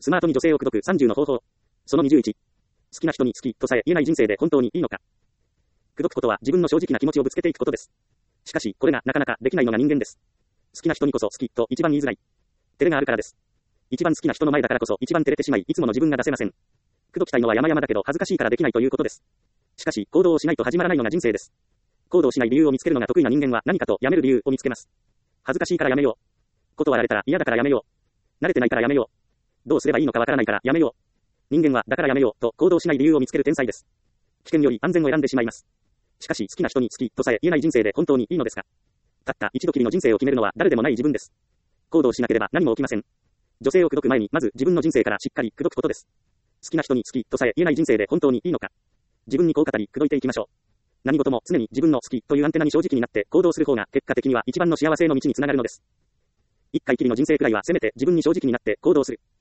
スマートに女性を口説く30の方法。その21。好きな人に好きとさえ言えない人生で本当にいいのか。口説くことは自分の正直な気持ちをぶつけていくことです。しかし、これがなかなかできないのが人間です。好きな人にこそ好きと一番言いづらい。照れがあるからです。一番好きな人の前だからこそ一番照れてしまい、いつもの自分が出せません。口説きたいのは山々だけど恥ずかしいからできないということです。しかし、行動をしないと始まらないのが人生です。行動しない理由を見つけるのが得意な人間は何かとやめる理由を見つけます。恥ずかしいからやめよう。断られたら嫌だからやめよう。慣れてないからやめよう。どうすればいいのかわからないからやめよう。人間はだからやめようと行動しない理由を見つける天才です。危険より安全を選んでしまいます。しかし好きな人に好きとさえ言えない人生で本当にいいのですか。たった一度きりの人生を決めるのは誰でもない自分です。行動しなければ何も起きません。女性を口説く前にまず自分の人生からしっかり口説くことです。好きな人に好きとさえ言えない人生で本当にいいのか。自分にこう語り口説いていきましょう。何事も常に自分の好きというアンテナに正直になって行動する方が結果的には一番の幸せの道につながるのです。一回きりの人生くらいはせめて自分に正直になって行動する。